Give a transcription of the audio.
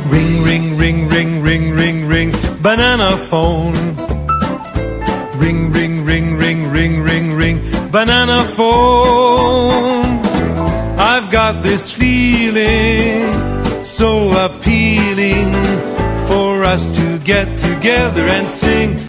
Ring, ring, ring, ring, ring, ring, ring, banana phone. Ring, ring, ring, ring, ring, ring, ring, banana phone. I've got this feeling so appealing for us to get together and sing.